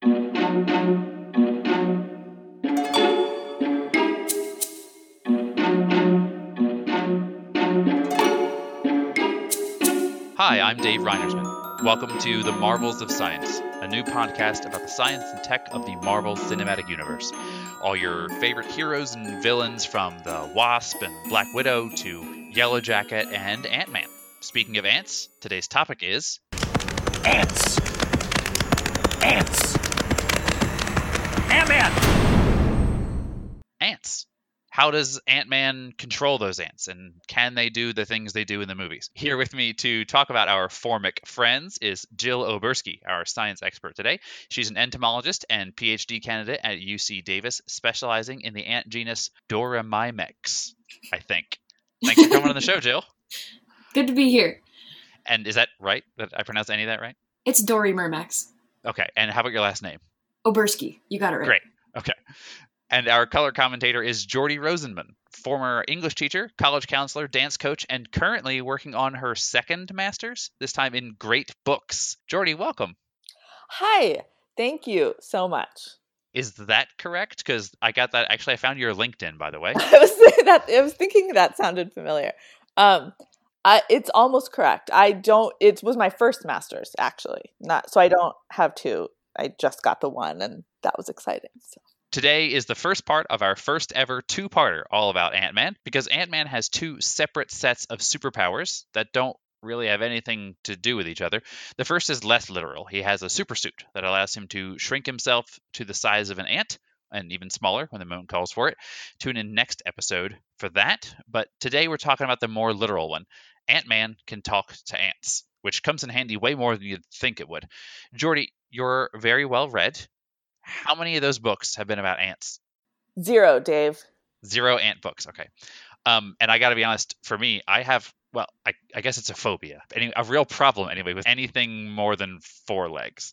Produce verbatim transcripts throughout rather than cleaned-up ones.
Hi, I'm Dave Reinersman. Welcome to The Marvels of Science, a new podcast about the science and tech of the Marvel Cinematic Universe. All your favorite heroes and villains from the Wasp and Black Widow to Yellow Jacket and Ant-Man. Speaking of ants, today's topic is... Ants! Ants! Ant-Man! Ants. How does Ant-Man control those ants, and can they do the things they do in the movies? Here with me to talk about our formic friends is Jill Oberski, our science expert today. She's an entomologist and P H D candidate at U C Davis, specializing in the ant genus Dorimimex, I think. Thanks for coming on the show, Jill. Good to be here. And is that right? Did I pronounce any of that right? It's Dorimimex. Okay, and how about your last name? Oberski. You got it right. Great. Okay. And our color commentator is Jordy Rosenman, former English teacher, college counselor, dance coach, and currently working on her second master's, this time in great books. Jordy, welcome. Hi. Thank you so much. Is that correct? Because I got that. Actually, I found your LinkedIn, by the way. I was that I was thinking that sounded familiar. Um, I, it's almost correct. I don't. It was my first master's, actually. Not so. I don't have two. I just got the one, and that was exciting. So. Today is the first part of our first ever two-parter all about Ant-Man, because Ant-Man has two separate sets of superpowers that don't really have anything to do with each other. The first is less literal. He has a supersuit that allows him to shrink himself to the size of an ant, and even smaller when the moment calls for it. Tune in next episode for that. But today we're talking about the more literal one. Ant-Man can talk to ants, which comes in handy way more than you'd think it would. Jordy, you're very well read. How many of those books have been about ants? Zero, Dave. Zero ant books. Okay. Um, and I got to be honest, for me, I have, well, I, I guess it's a phobia, any, a real problem anyway, with anything more than four legs.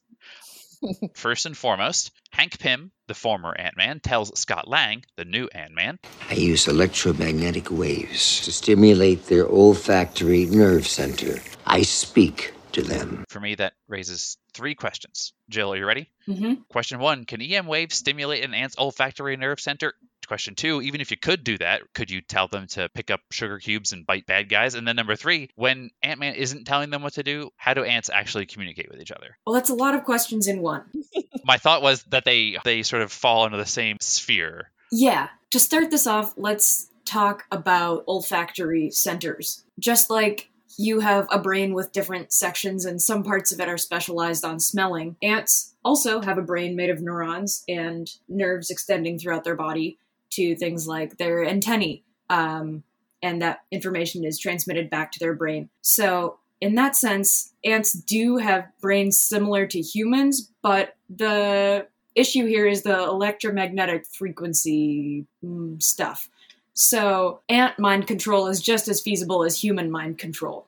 First and foremost, Hank Pym, the former Ant-Man, tells Scott Lang, the new Ant-Man, I use electromagnetic waves to stimulate their olfactory nerve center. I speak to them. For me, that raises three questions. Jill, are you ready? Mm-hmm. Question one, can E M waves stimulate an ant's olfactory nerve center? Question two, even if you could do that, could you tell them to pick up sugar cubes and bite bad guys? And then number three, when Ant-Man isn't telling them what to do, how do ants actually communicate with each other? Well, that's a lot of questions in one. My thought was that they, they sort of fall into the same sphere. Yeah. To start this off, let's talk about olfactory centers. Just like you have a brain with different sections and some parts of it are specialized on smelling, ants also have a brain made of neurons and nerves extending throughout their body to things like their antennae, um, and that information is transmitted back to their brain. So in that sense, ants do have brains similar to humans, but the issue here is the electromagnetic frequency mm, stuff. So ant mind control is just as feasible as human mind control.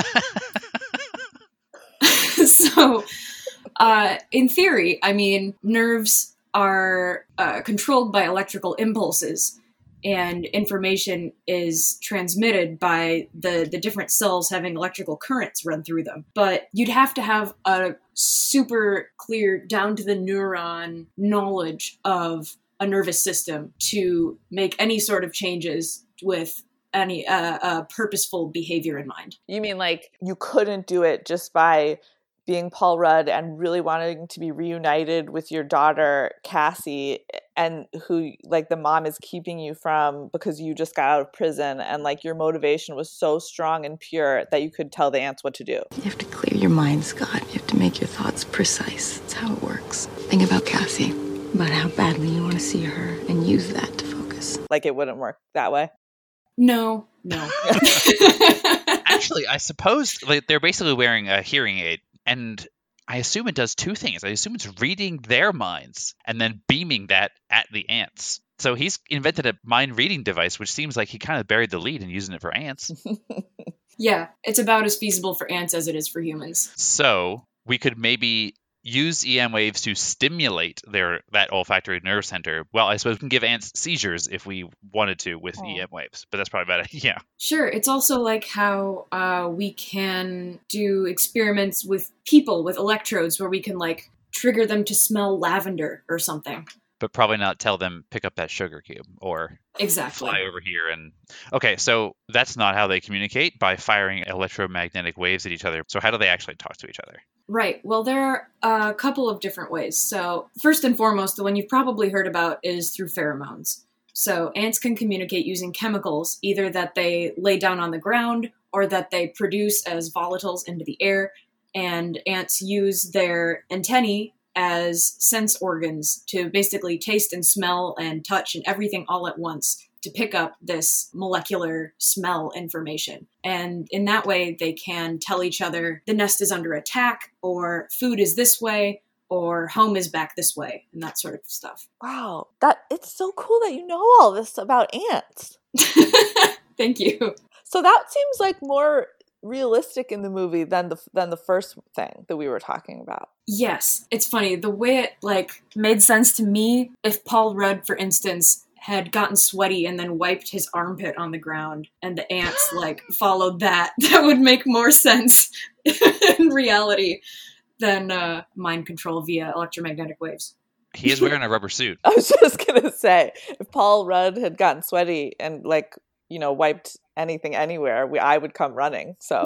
So, uh, in theory, I mean, nerves are uh, controlled by electrical impulses, and information is transmitted by the, the different cells having electrical currents run through them. But you'd have to have a super clear, down to the neuron knowledge of a nervous system to make any sort of changes with any uh, uh, purposeful behavior in mind. You mean like you couldn't do it just by being Paul Rudd and really wanting to be reunited with your daughter, Cassie, and who, like, the mom is keeping you from because you just got out of prison, and, like, your motivation was so strong and pure that you could tell the ants what to do. You have to clear your mind, Scott. You have to make your thoughts precise. That's how it works. Think about Cassie, about how badly you want to see her, and use that to focus. Like, it wouldn't work that way? No, no. Actually, I suppose like, they're basically wearing a hearing aid, and I assume it does two things. I assume it's reading their minds and then beaming that at the ants. So he's invented a mind-reading device, which seems like he kind of buried the lead in using it for ants. Yeah, it's about as feasible for ants as it is for humans. So we could maybe use E M waves to stimulate their that olfactory nerve center. Well, I suppose we can give ants seizures if we wanted to with oh. E M waves, but that's probably about it. Yeah. Sure. It's also like how uh, we can do experiments with people with electrodes where we can like trigger them to smell lavender or something. But probably not tell them pick up that sugar cube or Exactly. fly over here. And okay, so that's not how they communicate, by firing electromagnetic waves at each other. So how do they actually talk to each other? Right. Well, there are a couple of different ways. So first and foremost, the one you've probably heard about is through pheromones. So ants can communicate using chemicals, either that they lay down on the ground or that they produce as volatiles into the air. And ants use their antennae as sense organs to basically taste and smell and touch and everything all at once to pick up this molecular smell information. And in that way, they can tell each other the nest is under attack, or food is this way, or home is back this way, and that sort of stuff. Wow, that it's so cool that you know all this about ants. Thank you. So that seems like more realistic in the movie than the than the first thing that we were talking about. Yes, it's funny. The way it like made sense to me, if Paul Rudd, for instance, had gotten sweaty and then wiped his armpit on the ground and the ants like followed that, that would make more sense in reality than uh, mind control via electromagnetic waves. He is wearing a rubber suit. I was just gonna say, if Paul Rudd had gotten sweaty and like, you know, wiped anything anywhere, we, I would come running. So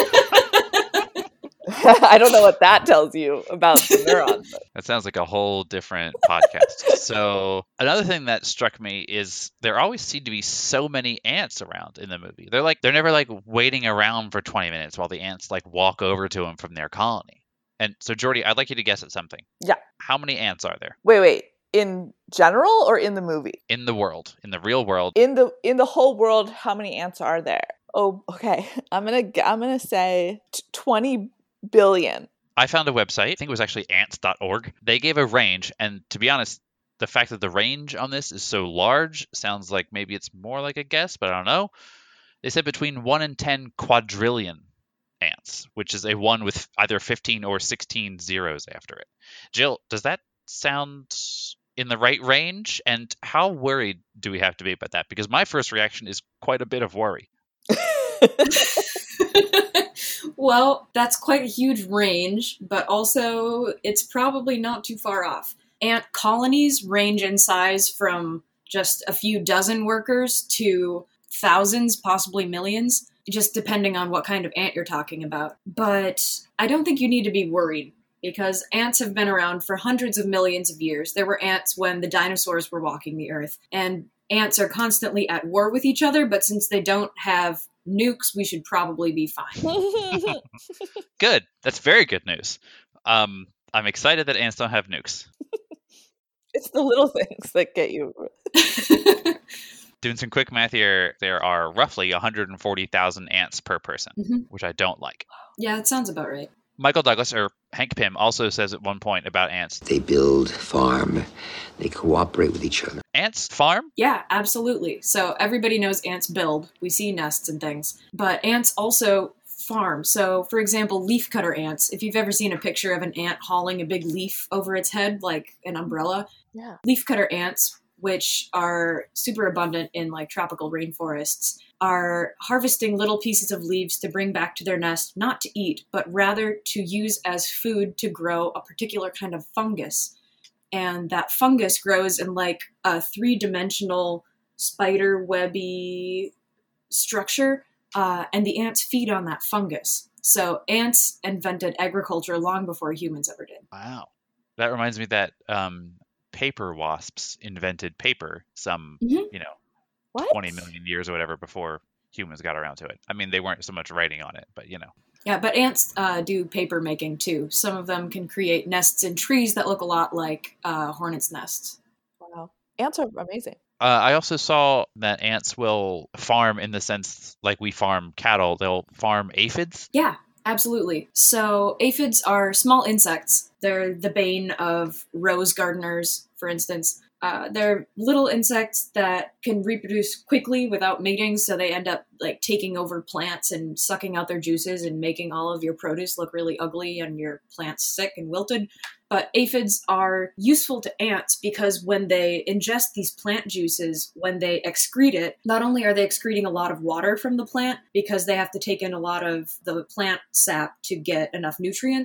I don't know what that tells you about the neurons. But. That sounds like a whole different podcast. So another thing that struck me is there always seem to be so many ants around in the movie. They're like they're never like waiting around for twenty minutes while the ants like walk over to them from their colony. And so Jordy, I'd like you to guess at something. Yeah. How many ants are there? Wait, wait. In general or in the movie? In the world, in the real world. In the in the whole world, how many ants are there? Oh, okay. I'm gonna I'm gonna say twenty billion. I found a website. I think it was actually ants dot org. They gave a range, and to be honest, the fact that the range on this is so large sounds like maybe it's more like a guess, but I don't know. They said between one and ten quadrillion ants, which is a one with either fifteen or sixteen zeros after it. Jill, does that sound in the right range? And how worried do we have to be about that? Because my first reaction is quite a bit of worry. Well, that's quite a huge range, but also it's probably not too far off. Ant colonies range in size from just a few dozen workers to thousands, possibly millions, just depending on what kind of ant you're talking about. But I don't think you need to be worried, because ants have been around for hundreds of millions of years. There were ants when the dinosaurs were walking the earth, and ants are constantly at war with each other, but since they don't have nukes, we should probably be fine. Good. That's very good news. Um, I'm excited that ants don't have nukes. It's the little things that get you. Doing some quick math here, there are roughly one hundred forty thousand ants per person, Mm-hmm. which I don't like. Yeah, that sounds about right. Michael Douglas, or Hank Pym, also says at one point about ants. They build, farm, they cooperate with each other. Ants farm? Yeah, absolutely. So everybody knows ants build. We see nests and things. But ants also farm. So, for example, leafcutter ants. If you've ever seen a picture of an ant hauling a big leaf over its head, like an umbrella, Yeah. leafcutter ants, which are super abundant in like tropical rainforests, are harvesting little pieces of leaves to bring back to their nest, not to eat, but rather to use as food to grow a particular kind of fungus. And that fungus grows in like a three-dimensional spider webby structure, uh, and the ants feed on that fungus. So ants invented agriculture long before humans ever did. Wow. That reminds me that um, paper wasps invented paper some, Mhm. you know, What? twenty million years or whatever before humans got around to it. I mean, they weren't so much writing on it, but you know. Yeah, but ants uh, do paper making too. Some of them can create nests in trees that look a lot like uh, hornets' nests. Wow. Ants are amazing. Uh, I also saw that ants will farm in the sense like we farm cattle. They'll farm aphids. Yeah, absolutely. So aphids are small insects. They're the bane of rose gardeners, for instance. Uh, they're little insects that can reproduce quickly without mating, so they end up like taking over plants and sucking out their juices and making all of your produce look really ugly and your plants sick and wilted. But aphids are useful to ants because when they ingest these plant juices, when they excrete it, not only are they excreting a lot of water from the plant because they have to take in a lot of the plant sap to get enough nutrients,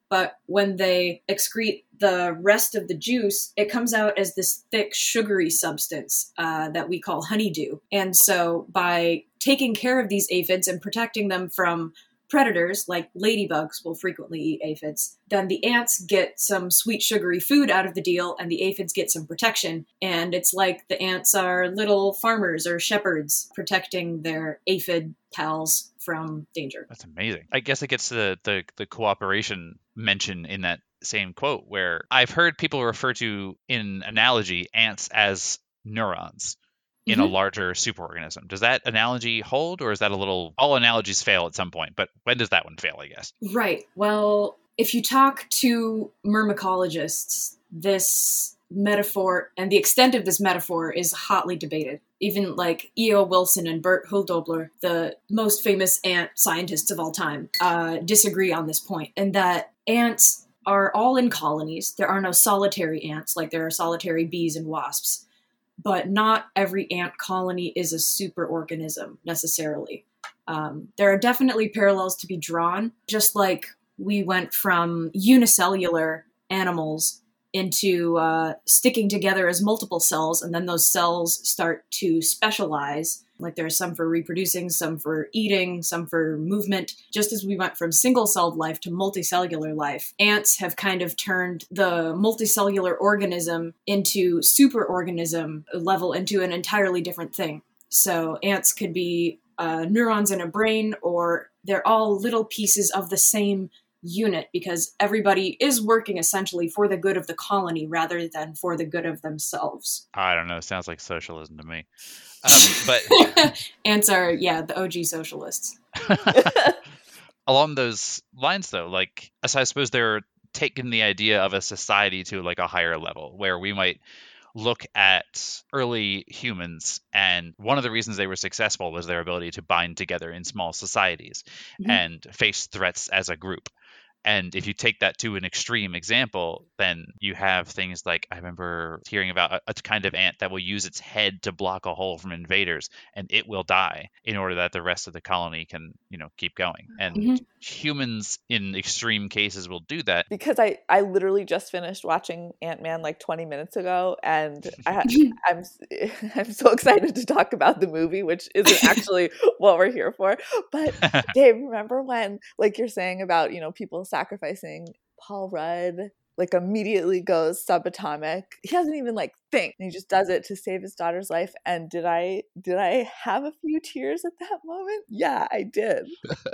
but when they excrete the rest of the juice, it comes out as this thick, sugary substance uh, that we call honeydew. And so by taking care of these aphids and protecting them from predators, like ladybugs will frequently eat aphids, then the ants get some sweet, sugary food out of the deal, and the aphids get some protection. And it's like the ants are little farmers or shepherds protecting their aphid pals from danger. That's amazing. I guess it gets to the, the, the cooperation mention in that same quote, where I've heard people refer to, in analogy, ants as neurons in Mm-hmm. a larger superorganism. Does that analogy hold, or is that a little... All analogies fail at some point, but when does that one fail, I guess? Right. Well, if you talk to myrmecologists, this metaphor and the extent of this metaphor is hotly debated. Even like E O Wilson and Bert Hölldobler, the most famous ant scientists of all time, uh, disagree on this point, and that ants are all in colonies. There are no solitary ants like there are solitary bees and wasps. But not every ant colony is a superorganism necessarily. Um, there are definitely parallels to be drawn, just like we went from unicellular animals into uh, sticking together as multiple cells, and then those cells start to specialize. Like there are some for reproducing, some for eating, some for movement. Just as we went from single-celled life to multicellular life, ants have kind of turned the multicellular organism into superorganism level into an entirely different thing. So ants could be uh, neurons in a brain, or they're all little pieces of the same unit, because everybody is working essentially for the good of the colony rather than for the good of themselves. I don't know. Sounds like socialism to me. Um, but ants are, yeah, the O G socialists. Along those lines, though, like, so I suppose they're taking the idea of a society to like a higher level, where we might look at early humans, and one of the reasons they were successful was their ability to bind together in small societies mm-hmm. and face threats as a group. And if you take that to an extreme example, then you have things like, I remember hearing about a, a kind of ant that will use its head to block a hole from invaders, and it will die in order that the rest of the colony can, you know, keep going. And mm-hmm. humans in extreme cases will do that. Because I, I literally just finished watching Ant-Man like twenty minutes ago, and I, I'm I'm so excited to talk about the movie, which isn't actually what we're here for. But Dave, remember when, like you're saying about, you know, people sacrificing, Paul Rudd like immediately goes subatomic. He doesn't even like think. He just does it to save his daughter's life. And did I did I have a few tears at that moment? Yeah, I did.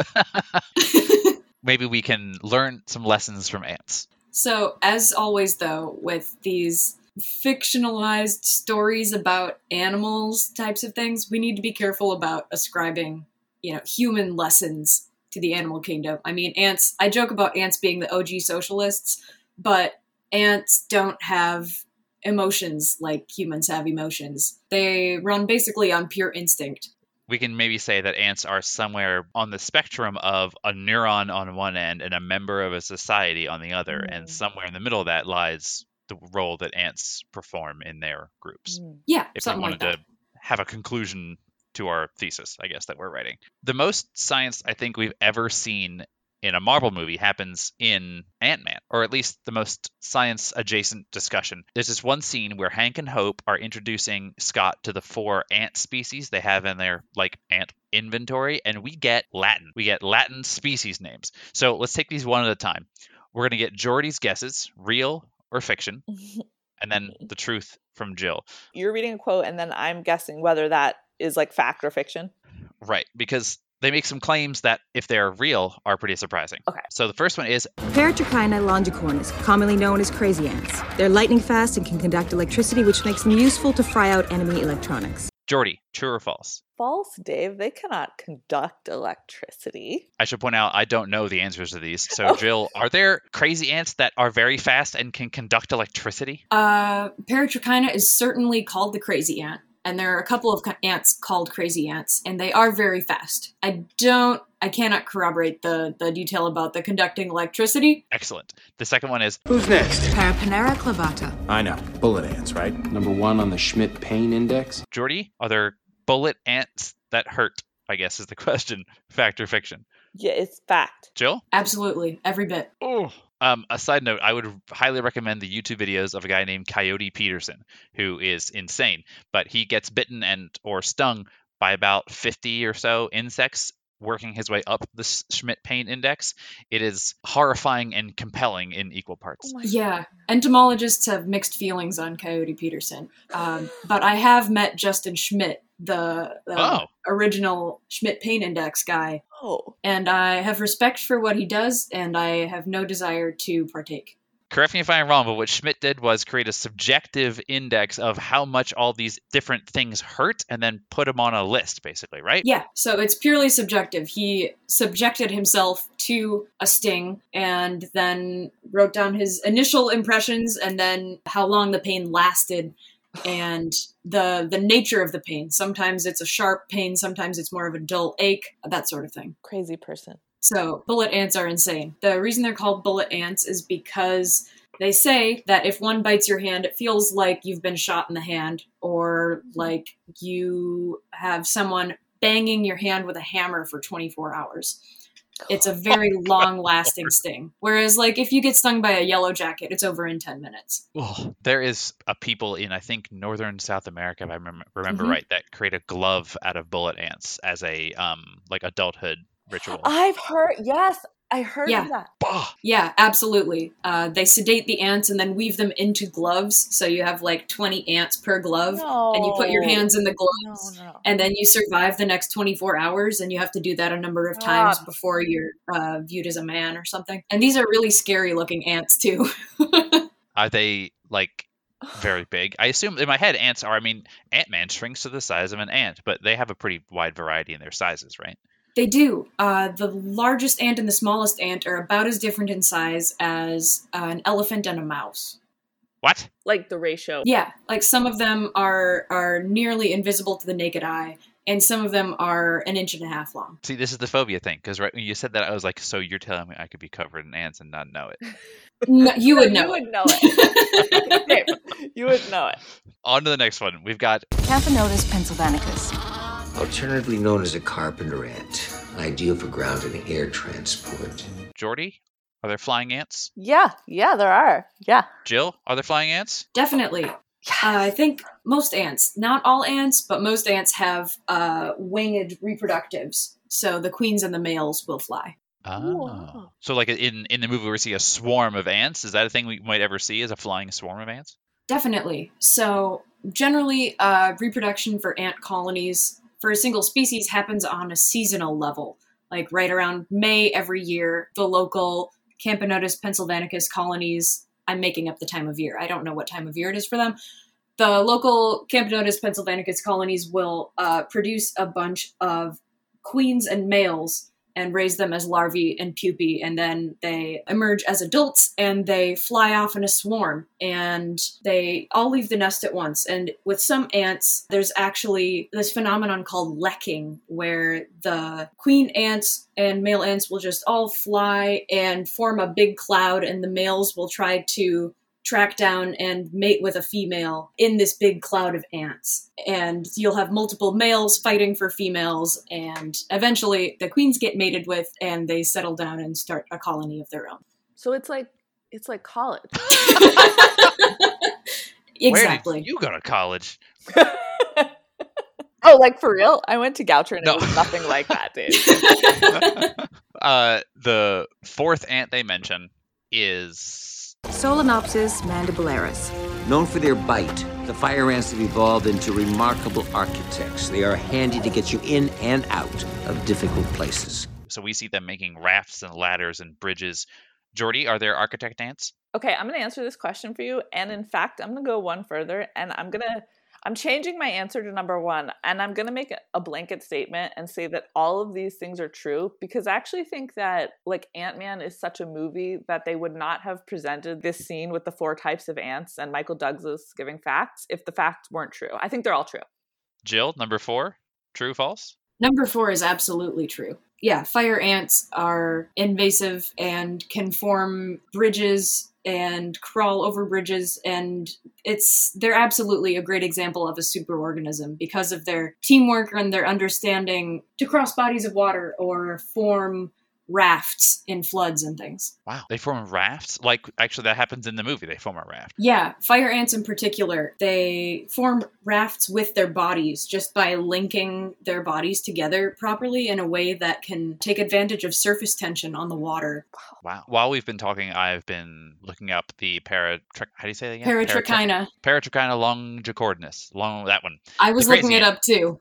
Maybe we can learn some lessons from ants. So, as always, though, with these fictionalized stories about animals types of things, we need to be careful about ascribing, you know, human lessons to the animal kingdom. I mean, ants, I joke about ants being the O G socialists, but ants don't have emotions like humans have emotions. They run basically on pure instinct. We can maybe say that ants are somewhere on the spectrum of a neuron on one end and a member of a society on the other. Mm. And somewhere in the middle of that lies the role that ants perform in their groups. Mm. Yeah, if something we wanted like that. to have a conclusion to our thesis, I guess, that we're writing. The most science I think we've ever seen in a Marvel movie happens in Ant-Man, or at least the most science-adjacent discussion. There's this one scene where Hank and Hope are introducing Scott to the four ant species they have in their, like, ant inventory, and we get Latin. We get Latin species names. So let's take these one at a time. We're going to get Jordy's guesses, real or fiction, and then the truth from Jill. You're reading a quote, and then I'm guessing whether that is like fact or fiction. Right, because they make some claims that, if they're real, are pretty surprising. Okay. So the first one is Paratrichina longicornis, commonly known as crazy ants. They're lightning fast and can conduct electricity, which makes them useful to fry out enemy electronics. Jordy, true or false? False, Dave. They cannot conduct electricity. I should point out, I don't know the answers to these. So, Jill, are there crazy ants that are very fast and can conduct electricity? Uh, Paratrichina is certainly called the crazy ant. And there are a couple of ants called crazy ants, and they are very fast. I don't, I cannot corroborate the, the detail about the conducting electricity. Excellent. The second one is... Who's next? Paraponera clavata. I know. Bullet ants, right? Number one on the Schmidt Pain Index. Jordy, are there bullet ants that hurt, I guess is the question. Fact or fiction? Yeah, it's fact. Jill? Absolutely. Every bit. Oh, Um, a side note, I would highly recommend the YouTube videos of a guy named Coyote Peterson, who is insane, but he gets bitten and or stung by about fifty or so insects, working his way up the Schmidt pain index. It is horrifying and compelling in equal parts. Oh my Yeah, God. entomologists have mixed feelings on Coyote Peterson, um, but I have met Justin Schmidt, the, the Oh. original Schmidt pain index guy, Oh. and I have respect for what he does, and I have no desire to partake. Correct me if I'm wrong, but what Schmidt did was create a subjective index of how much all these different things hurt and then put them on a list, basically, right? Yeah, so it's purely subjective. He subjected himself to a sting and then wrote down his initial impressions and then how long the pain lasted and the the nature of the pain. Sometimes it's a sharp pain, sometimes it's more of a dull ache, that sort of thing. Crazy person. So, bullet ants are insane. The reason they're called bullet ants is because they say that if one bites your hand, it feels like you've been shot in the hand, or like you have someone banging your hand with a hammer for twenty-four hours. It's a very long-lasting sting. Whereas, like, if you get stung by a yellow jacket, it's over in ten minutes. Oh, there is a people in, I think, northern South America, if I remember, remember Mhm. right, that create a glove out of bullet ants as a um like adulthood ritual. I've heard, yes, I heard Yeah. of that. Bah! Yeah, absolutely. Uh, they sedate the ants and then weave them into gloves. So you have like twenty ants per glove, and you put your No. hands in the gloves. No, no. And then you survive the next twenty-four hours, and you have to do that a number of times Ah. before you're uh, viewed as a man or something. And these are really scary looking ants, too. Are they like very big? I assume in my head ants are, I mean, Ant-Man shrinks to the size of an ant, but they have a pretty wide variety in their sizes, right? They do. Uh, the largest ant and the smallest ant are about as different in size as uh, an elephant and a mouse. What? Like the ratio. Yeah, like some of them are are nearly invisible to the naked eye, and some of them are an inch and a half long. See, this is the phobia thing, because right when you said that, I was like, so you're telling me I could be covered in ants and not know it. No, you would No, know. You would know it. Okay, you would know it. On to the next one. We've got Camponotus pennsylvanicus. Alternatively known as a carpenter ant, ideal for ground and air transport. Jordy. Are there flying ants? Yeah, yeah, there are. Yeah. Jill, are there flying ants? Definitely. Uh, I think most ants, not all ants, but most ants have uh, winged reproductives. So the queens and the males will fly. Oh. Wow. So like in, in the movie where we see a swarm of ants, is that a thing we might ever see, is a flying swarm of ants? Definitely. So generally, uh, reproduction for ant colonies for a single species happens on a seasonal level. Like right around May every year, the local Camponotus pennsylvanicus colonies, I'm making up the time of year. I don't know what time of year it is for them. The local Camponotus pennsylvanicus colonies will uh, produce a bunch of queens and males and raise them as larvae and pupae, and then they emerge as adults and they fly off in a swarm, and they all leave the nest at once. And with some ants, there's actually this phenomenon called lekking, where the queen ants and male ants will just all fly and form a big cloud, and the males will try to track down and mate with a female in this big cloud of ants. And you'll have multiple males fighting for females, and eventually the queens get mated with and they settle down and start a colony of their own. So it's like it's like college. Exactly. Where did you go to college? Oh, like for real? I went to Goucher and No. it was nothing like that, dude. uh, the fourth ant they mention is Solenopsis mandibularis. Known for their bite, the fire ants have evolved into remarkable architects. They are handy to get you in and out of difficult places. so we see them making rafts and ladders and bridges. Jordy, are there architect ants? Okay, I'm going to answer this question for you. And in fact, I'm going to go one further and I'm going to, I'm changing my answer to number one. And I'm going to make a blanket statement and say that all of these things are true, because I actually think that like Ant-Man is such a movie that they would not have presented this scene with the four types of ants and Michael Douglas giving facts if the facts weren't true. I think they're all true. Jill, number four, true, false? Number four is absolutely true. Yeah, fire ants are invasive and can form bridges and crawl over bridges, and it's they're absolutely a great example of a superorganism because of their teamwork and their understanding to cross bodies of water or form rafts in floods and things. Wow. They form rafts? Like, actually, that happens in the movie. They form a raft. Yeah, fire ants in particular, they form rafts with their bodies just by linking their bodies together properly in a way that can take advantage of surface tension on the water. Wow. While we've been talking, I've been looking up the para... How do you say that again? Paratrichina. Paratrichina longicornis. Long, that one. I was looking it up too.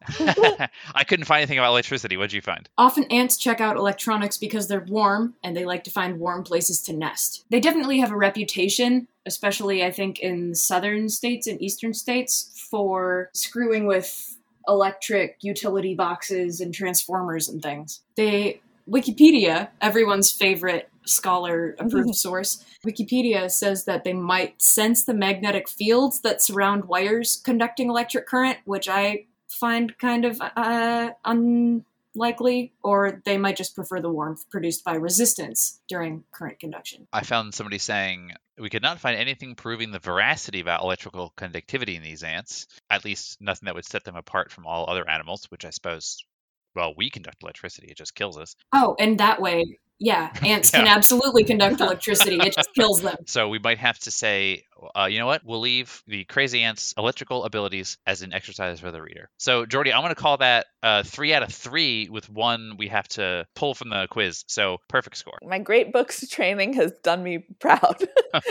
I couldn't find anything about electricity. What did you find? Often ants check out electronics because they're warm and they like to find warm places to nest. They definitely have a reputation, especially I think in southern states and eastern states, for screwing with electric utility boxes and transformers and things. They Wikipedia, everyone's favorite scholar-approved source, Wikipedia says that they might sense the magnetic fields that surround wires conducting electric current, which I find kind of uh, unlikely, or they might just prefer the warmth produced by resistance during current conduction. I found somebody saying we could not find anything proving the veracity about electrical conductivity in these ants, at least nothing that would set them apart from all other animals, which I suppose, well, we conduct electricity, it just kills us. Oh, and that way, yeah, ants yeah. can absolutely conduct electricity, it just kills them. So we might have to say, uh, you know what, we'll leave the crazy ants' electrical abilities as an exercise for the reader. So, Jordy, I'm going to call that uh, three out of three with one we have to pull from the quiz. So, perfect score. My great books training has done me proud.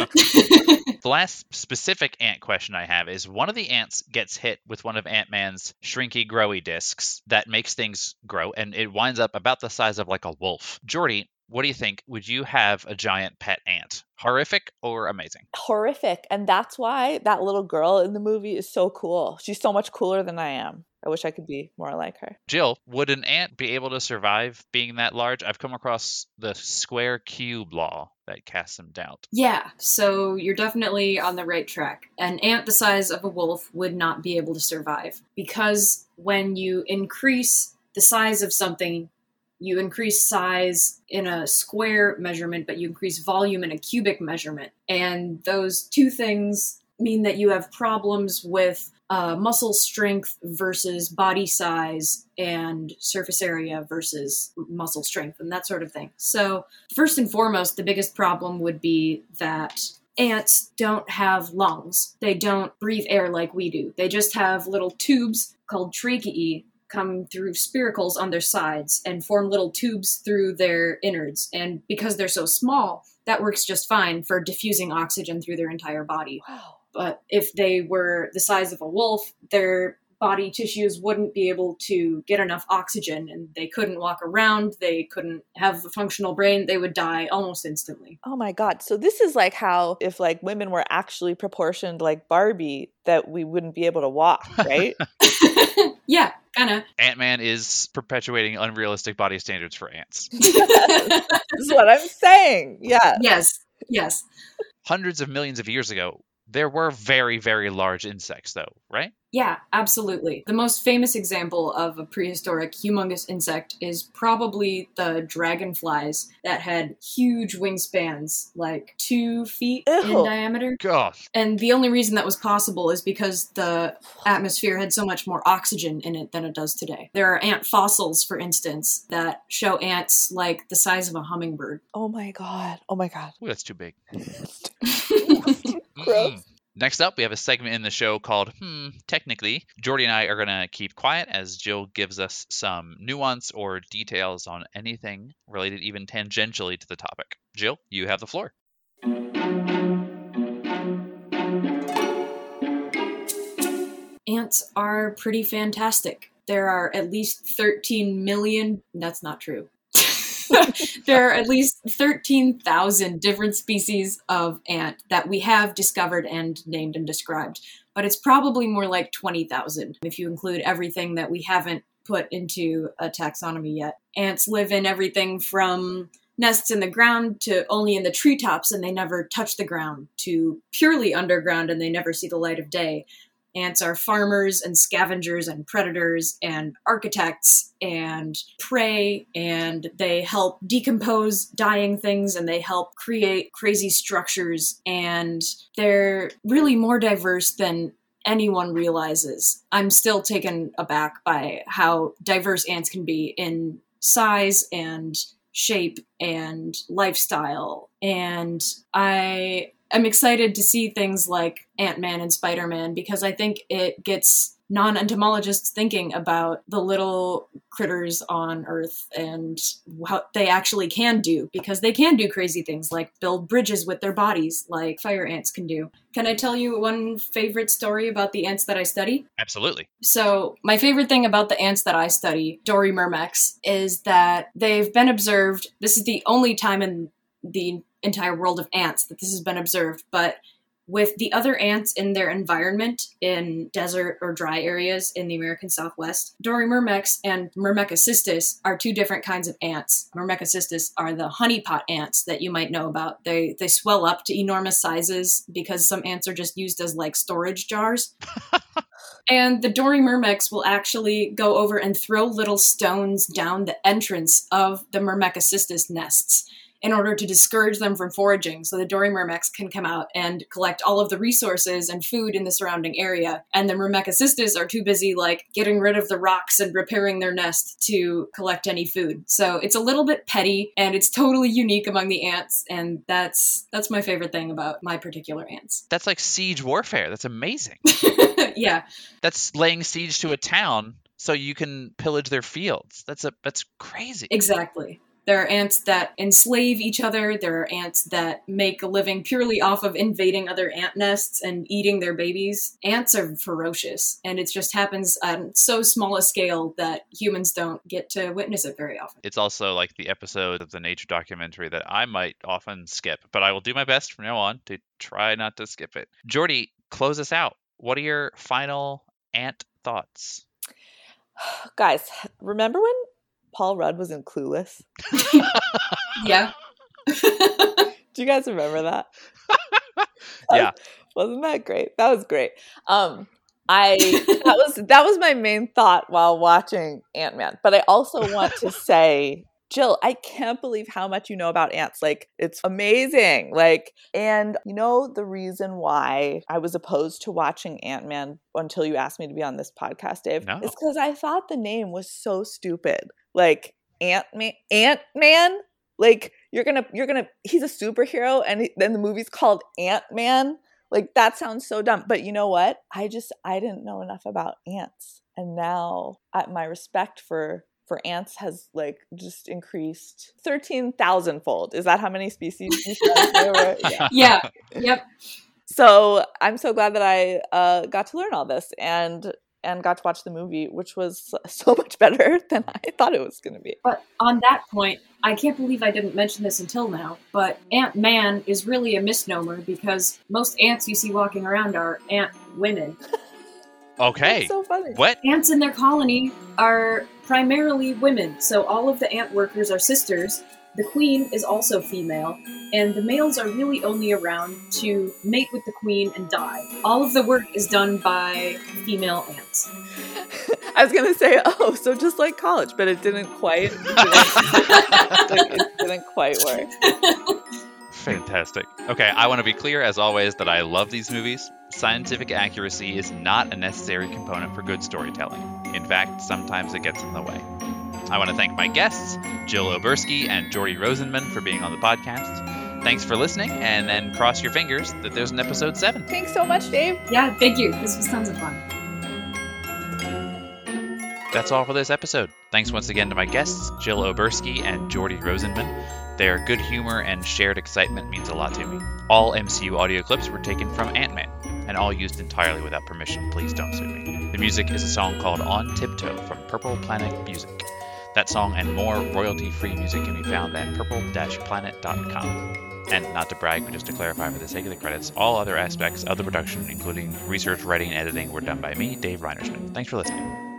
The last specific ant question I have is one of the ants gets hit with one of Ant-Man's shrinky growy discs that makes things grow, and it winds up about the size of like a wolf. Jordy, what do you think? Would you have a giant pet ant? Horrific or amazing? Horrific. And that's why that little girl in the movie is so cool. She's so much cooler than I am. I wish I could be more like her. Jill, would an ant be able to survive being that large? I've come across the square cube law that casts some doubt. Yeah, so you're definitely on the right track. An ant the size of a wolf would not be able to survive because when you increase the size of something, you increase size in a square measurement, but you increase volume in a cubic measurement. And those two things mean that you have problems with uh, muscle strength versus body size and surface area versus muscle strength and that sort of thing. So first and foremost, the biggest problem would be that ants don't have lungs. They don't breathe air like we do. They just have little tubes called tracheae come through spiracles on their sides and form little tubes through their innards. And because they're so small, that works just fine for diffusing oxygen through their entire body. Wow. But if they were the size of a wolf, their body tissues wouldn't be able to get enough oxygen and they couldn't walk around, they couldn't have a functional brain, they would die almost instantly. Oh my God. So this is like how if like women were actually proportioned like Barbie, that we wouldn't be able to walk, right? Yeah, kind of. Ant-Man is perpetuating unrealistic body standards for ants. This is what I'm saying. Yeah. Yes, yes. Hundreds of millions of years ago, there were very, very large insects, though, right? Yeah, absolutely. The most famous example of a prehistoric humongous insect is probably the dragonflies that had huge wingspans, like two feet Ew. in diameter. God. And the only reason that was possible is because the atmosphere had so much more oxygen in it than it does today. There are ant fossils, for instance, that show ants like the size of a hummingbird. Oh my God. Oh my God. Ooh, that's too big. Gross. Mm. Next up, we have a segment in the show called Hmm, Technically. Jordy and I are going to keep quiet as Jill gives us some nuance or details on anything related even tangentially to the topic. Jill, you have the floor. Ants are pretty fantastic. There are at least thirteen million, that's not true. There are at least thirteen thousand different species of ant that we have discovered and named and described. But it's probably more like twenty thousand if you include everything that we haven't put into a taxonomy yet. Ants live in everything from nests in the ground to only in the treetops and they never touch the ground to purely underground and they never see the light of day. Ants are farmers and scavengers and predators and architects and prey, and they help decompose dying things and they help create crazy structures, and they're really more diverse than anyone realizes. I'm still taken aback by how diverse ants can be in size and shape and lifestyle. And I am excited to see things like Ant-Man and Spider-Man because I think it gets non-entomologists thinking about the little critters on Earth and what they actually can do, because they can do crazy things like build bridges with their bodies like fire ants can do. Can I tell you one favorite story about the ants that I study? Absolutely. So my favorite thing about the ants that I study, Dory myrmex, is that they've been observed. This is the only time in the entire world of ants that this has been observed, but with the other ants in their environment in desert or dry areas in the American Southwest, Dory myrmex and Myrmecocystis are two different kinds of ants. Myrmecocystis are the honeypot ants that you might know about. They they swell up to enormous sizes because some ants are just used as like storage jars. And the Dory myrmex will actually go over and throw little stones down the entrance of the Myrmecocystis nests in order to discourage them from foraging, so the Dory myrmex can come out and collect all of the resources and food in the surrounding area. And the Myrmecocystis are too busy like getting rid of the rocks and repairing their nest to collect any food. So it's a little bit petty, and it's totally unique among the ants, and that's that's my favorite thing about my particular ants. That's like siege warfare. That's amazing. Yeah. That's laying siege to a town so you can pillage their fields. That's a that's crazy. Exactly. There are ants that enslave each other. There are ants that make a living purely off of invading other ant nests and eating their babies. Ants are ferocious, and it just happens on so small a scale that humans don't get to witness it very often. It's also like the episode of the nature documentary that I might often skip, but I will do my best from now on to try not to skip it. Jordy, close us out. What are your final ant thoughts? Guys, remember when Paul Rudd was in Clueless? Yeah. Do you guys remember that? Yeah. Wasn't that great? That was great. Um, I that was that was my main thought while watching Ant-Man. But I also want to say, Jill, I can't believe how much you know about ants. Like, it's amazing. Like, and you know the reason why I was opposed to watching Ant-Man until you asked me to be on this podcast, Dave, No. is because I thought the name was so stupid. Like, Ant-Man, Ant-Man? Like, you're gonna, you're gonna, he's a superhero, and he, then the movie's called Ant-Man? Like, that sounds so dumb. But you know what? I just, I didn't know enough about ants. And now I, my respect for for ants has like just increased thirteen thousand fold. Is that how many species you said there were? Yeah. Yeah. Yep. So I'm so glad that I uh, got to learn all this and and got to watch the movie, which was so much better than I thought it was going to be. But on that point, I can't believe I didn't mention this until now, but Ant-Man is really a misnomer because most ants you see walking around are ant women. Okay. That's so funny. What? Ants in their colony are primarily women, so all of the ant workers are sisters. The queen is also female, and the males are really only around to mate with the queen and die. All of the work is done by female ants. I was going to say, oh, so just like college, but it didn't quite, it didn't, it didn't quite work. Fantastic. Okay, I want to be clear, as always, that I love these movies. Scientific accuracy is not a necessary component for good storytelling. In fact, sometimes it gets in the way. I want to thank my guests, Jill Oberski and Jordy Rosenman, for being on the podcast. Thanks for listening, and then cross your fingers that there's an episode seven. Thanks so much, Dave. Yeah, thank you. This was tons of fun. That's all for this episode. Thanks once again to my guests, Jill Oberski and Jordy Rosenman. Their good humor and shared excitement means a lot to me. All M C U audio clips were taken from Ant-Man, and all used entirely without permission. Please don't sue me. The music is a song called On Tiptoe from Purple Planet Music. That song and more royalty-free music can be found at purple dash planet dot com. And not to brag, but just to clarify for the sake of the credits, all other aspects of the production, including research, writing, and editing, were done by me, Dave Reinersman. Thanks for listening.